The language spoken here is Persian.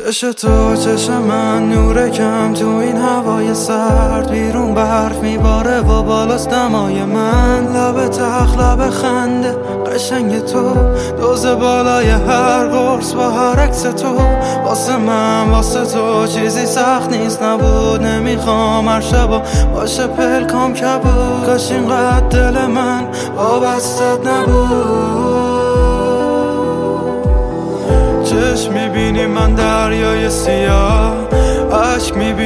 چش تو چش من نور کم تو این هوای سرد، بیرون برف میباره و بالاست دمای من. لب تخت لب خنده قشنگ تو، دوز بالای هر قرص با هر عکس تو. واسه من واسه تو چیزی سخت نیست نبود، نمیخوام هر شبا باشه پلکام کبود. کاش اینقدر دل من وابستت نبود. چشم میبینی من دریای سیاه، عشق میبینی